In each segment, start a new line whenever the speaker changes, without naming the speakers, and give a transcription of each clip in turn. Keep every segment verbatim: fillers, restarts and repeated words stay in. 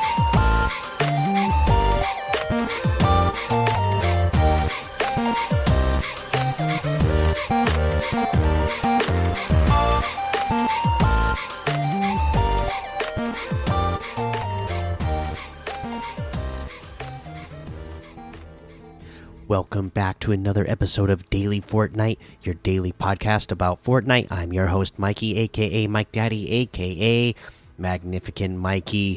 Welcome back to another episode of Daily Fortnite, your daily podcast about Fortnite. I'm your host, Mikey, aka Mike Daddy, aka Magnificent Mikey.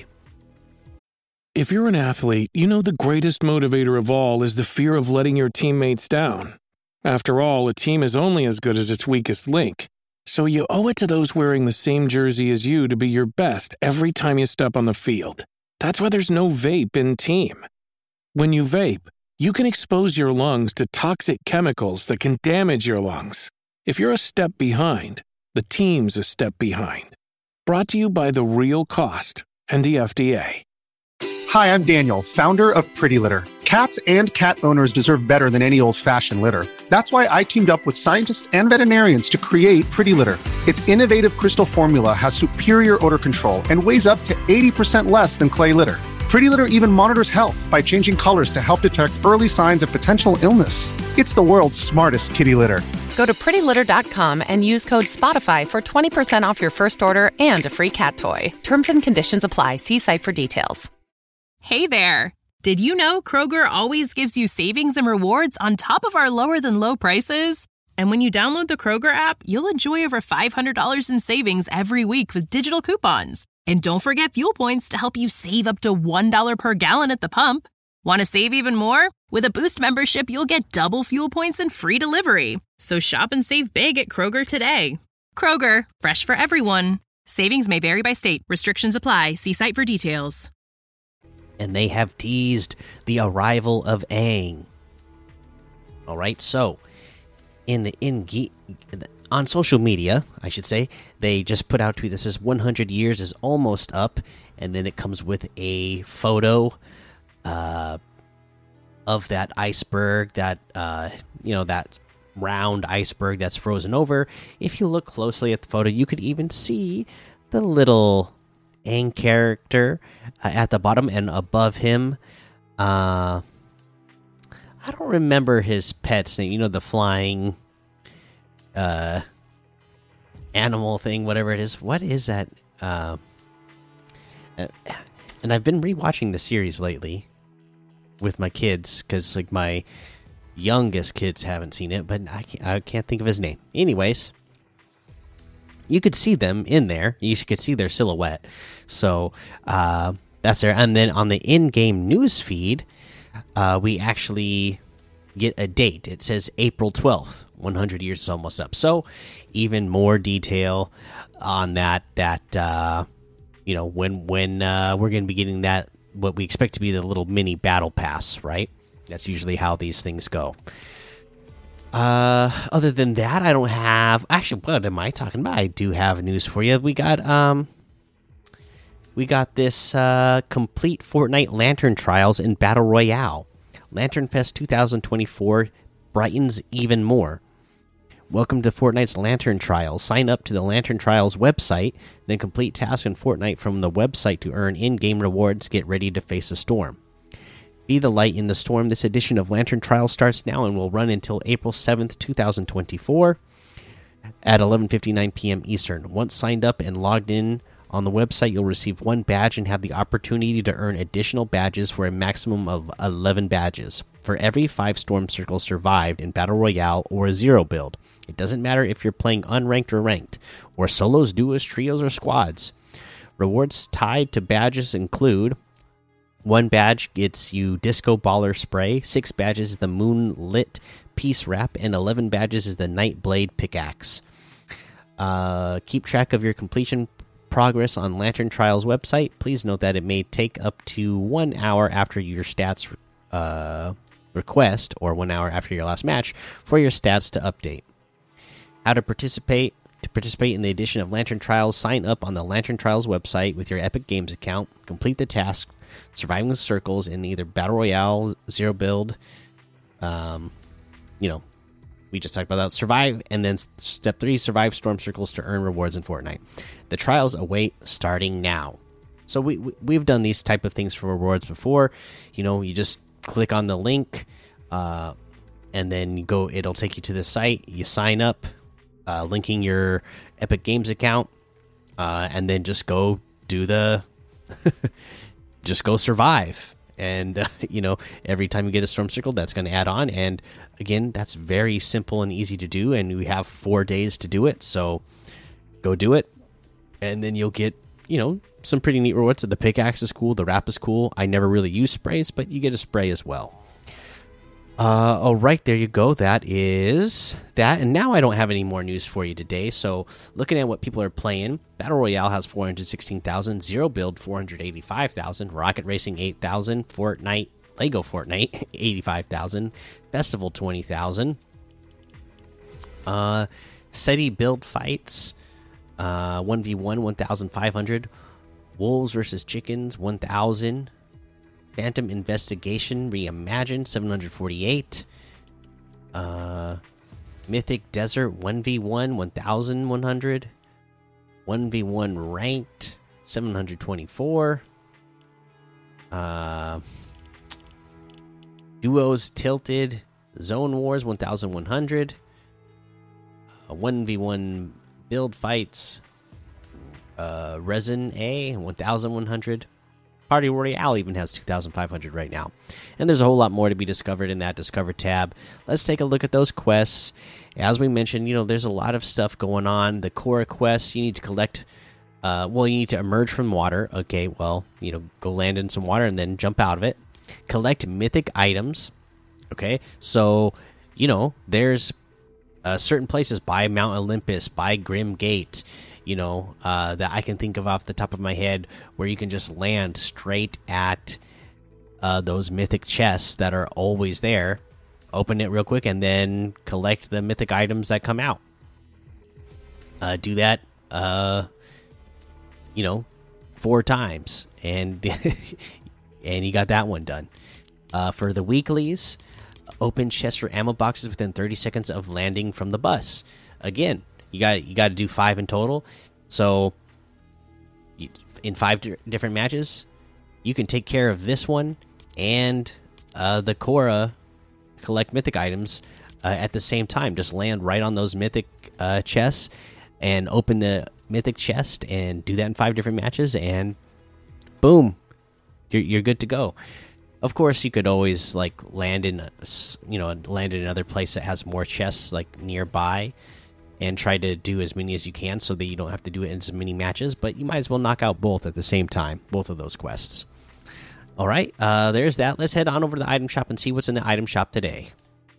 If you're an athlete, you know the greatest motivator of all is the fear of letting your teammates down. After all, a team is only as good as its weakest link. So you owe it to those wearing the same jersey as you to be your best every time you step on the field. That's why there's no vape in team. When you vape, you can expose your lungs to toxic chemicals that can damage your lungs. If you're a step behind, the team's a step behind. Brought to you by The Real Cost and the F D A.
Hi, I'm Daniel, founder of Pretty Litter. Cats and cat owners deserve better than any old-fashioned litter. That's why I teamed up with scientists and veterinarians to create Pretty Litter. Its innovative crystal formula has superior odor control and weighs up to eighty percent less than clay litter. Pretty Litter even monitors health by changing colors to help detect early signs of potential illness. It's the world's smartest kitty litter.
Go to pretty litter dot com and use code SPOTIFY for twenty percent off your first order and a free cat toy. Terms and conditions apply. See site for details.
Hey there! Did you know Kroger always gives you savings and rewards on top of our lower-than-low prices? And when you download the Kroger app, you'll enjoy over five hundred dollars in savings every week with digital coupons. And don't forget fuel points to help you save up to one dollar per gallon at the pump. Want to save even more? With a Boost membership, you'll get double fuel points and free delivery. So shop and save big at Kroger today. Kroger, fresh for everyone. Savings may vary by state. Restrictions apply. See site for details.
And they have teased the arrival of Aang. All right, so in the in on social media, I should say, they just put out a tweet that says one hundred years is almost up, and then it comes with a photo uh, of that iceberg, that uh, you know, that round iceberg that's frozen over. If you look closely at the photo, you could even see the little Aang character uh, at the bottom, and above him, uh, I don't remember his pet's name. You know, the flying uh animal thing, whatever it is. What is that? Uh, and I've been rewatching the series lately with my kids because, like, my youngest kids haven't seen it, but I can't, I can't think of his name. Anyways, you could see them in there. You could see their silhouette. So uh, that's there. And then on the in-game news feed, uh, we actually get a date. It says April twelfth. one hundred years is almost up. So even more detail on that, that uh, you know, when when uh, we're going to be getting that, what we expect to be the little mini battle pass, right? That's usually how these things go. Uh, other than that, I don't have. Actually, what am I talking about? I do have news for you. We got um, we got this uh, complete Fortnite Lantern Trials in Battle Royale. Lantern Fest two thousand twenty-four brightens even more. Welcome to Fortnite's Lantern Trials. Sign up to the Lantern Trials website, then complete tasks in Fortnite from the website to earn in-game rewards. Get ready to face the storm. Be the light in the storm. This edition of Lantern Trials starts now and will run until April seventh, two thousand twenty-four at eleven fifty-nine p m Eastern. Once signed up and logged in on the website, you'll receive one badge and have the opportunity to earn additional badges for a maximum of eleven badges for every five storm circles survived in Battle Royale or a zero build. It doesn't matter if you're playing unranked or ranked, or solos, duos, trios, or squads. Rewards tied to badges include: one badge gets you Disco Baller Spray, six badges is the Moonlit Peace Wrap, and eleven badges is the Night Blade Pickaxe. Uh, keep track of your completion progress on Lantern Trials website. Please note that it may take up to one hour after your stats uh, request, or one hour after your last match, for your stats to update. How to participate. To participate in the edition of Lantern Trials, sign up on the Lantern Trials website with your Epic Games account. Complete the task, surviving the circles in either Battle Royale, Zero Build. Um, you know, we just talked about that. Survive, and then step three, survive storm circles to earn rewards in Fortnite. The trials await starting now. So we, we we've done these type of things for rewards before. You know, you just click on the link, uh, and then you go. It'll take you to the site. You sign up, uh, linking your Epic Games account, uh, and then just go do the, just go survive. And uh, you know, every time you get a storm circle, that's going to add on. And again, that's very simple and easy to do. And we have four days to do it, so go do it, and then you'll get, you know, some pretty neat rewards. The pickaxe is cool, the wrap is cool. I never really use sprays, but you get a spray as well. Uh, all right, there you go. That is that. And now I don't have any more news for you today. So looking at what people are playing, Battle Royale has four hundred sixteen thousand, Zero Build four hundred eighty-five thousand, Rocket Racing eight thousand, Fortnite, Lego Fortnite eighty-five thousand, Festival twenty thousand, uh, SETI Build Fights, uh, one v one one thousand five hundred, Wolves versus Chickens one thousand, Phantom Investigation Reimagined seven hundred forty-eight, uh, Mythic Desert one v one one thousand one hundred, one v one Ranked seven hundred twenty-four, uh, Duos Tilted Zone Wars one thousand one hundred, uh, one v one Build Fights, uh, Resin A one thousand one hundred. Party Royale even has two thousand five hundred right now. And there's a whole lot more to be discovered in that Discover tab. Let's take a look at those quests. As we mentioned, you know, there's a lot of stuff going on. The Korra quests, you need to collect, uh, well, you need to emerge from water. Okay, well, you know, go land in some water and then jump out of it. Collect mythic items. Okay, so, you know, there's uh, certain places by Mount Olympus, by Grim Gate, you know, uh, that I can think of off the top of my head, where you can just land straight at uh, those mythic chests that are always there. Open it real quick and then collect the mythic items that come out. Uh, do that, uh, you know, four times, and and you got that one done. Uh, for the weeklies, open chests or ammo boxes within thirty seconds of landing from the bus. Again, You got you got to do five in total. So, you, in five di different matches, you can take care of this one and uh, the Korra collect mythic items uh, at the same time. Just land right on those mythic uh, chests and open the mythic chest and do that in five different matches, and boom, you're you're good to go. Of course, you could always like land in, a, you know, land in another place that has more chests like nearby, and try to do as many as you can so that you don't have to do it in as many matches. But you might as well knock out both at the same time, both of those quests. All right, uh, there's that. Let's head on over to the item shop and see what's in the item shop today.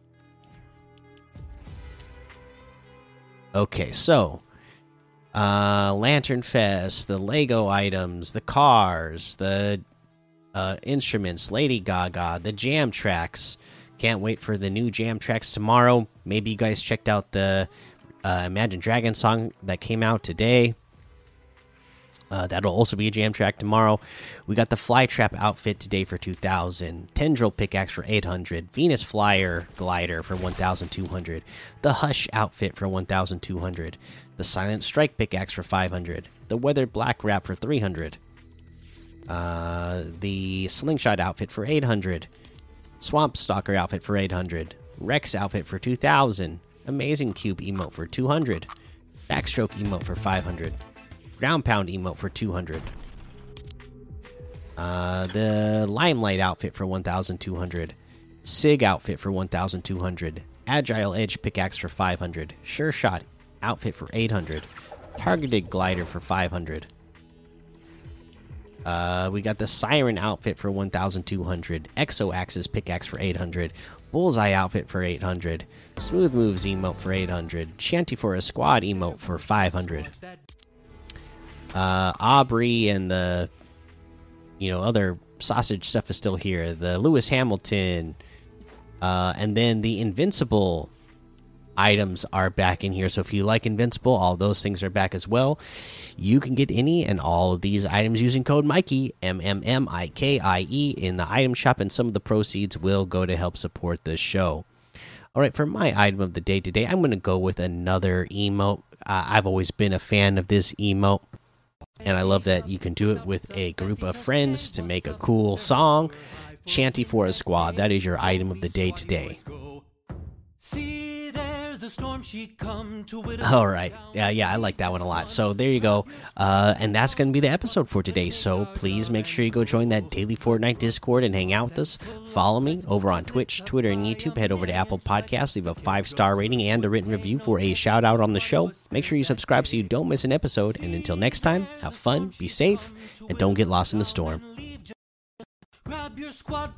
Okay, so uh, Lantern Fest, the Lego items, the cars, the uh, instruments, Lady Gaga, the jam tracks. Can't wait for the new jam tracks tomorrow. Maybe you guys checked out the uh, Imagine Dragons song that came out today. Uh, that'll also be a jam track tomorrow. We got the Flytrap outfit today for two thousand, Tendril pickaxe for eight hundred, Venus Flyer glider for one thousand two hundred, the Hush outfit for one thousand two hundred, the Silent Strike pickaxe for five hundred, the Weathered Black wrap for three hundred, uh, the Slingshot outfit for eight hundred, Swamp Stalker outfit for eight hundred, Rex outfit for two thousand, Amazing Cube emote for two hundred, Backstroke emote for five hundred, Ground Pound emote for two hundred. Uh, the Limelight outfit for one thousand two hundred. Sig outfit for one thousand two hundred. Agile Edge pickaxe for five hundred. Sure Shot outfit for eight hundred. Targeted Glider for five hundred. Uh, we got the Siren outfit for one thousand two hundred. Exo Axis pickaxe for eight hundred. Bullseye outfit for eight hundred. Smooth Moves emote for eight hundred. Shanty for a Squad emote for five hundred. Uh, Aubrey and the, you know, other sausage stuff is still here. The Lewis Hamilton, uh, and then the Invincible items are back in here. So if you like Invincible, all those things are back as well. You can get any and all of these items using code Mikey, M M M I K I E, in the item shop, and some of the proceeds will go to help support the show. All right, for my item of the day today, I'm going to go with another emote. Uh, I've always been a fan of this emote. And I love that you can do it with a group of friends to make a cool song. Shanty for a Squad. That is your item of the day today. All right. Yeah, yeah, I like that one a lot. So there you go. Uh, and that's going to be the episode for today. So please make sure you go join that daily Fortnite Discord and hang out with us. Follow me over on Twitch, Twitter, and YouTube. Head over to Apple Podcasts, leave a five-star rating and a written review for a shout-out on the show. Make sure you subscribe so you don't miss an episode. And until next time, have fun, be safe, and don't get lost in the storm. Grab your squad.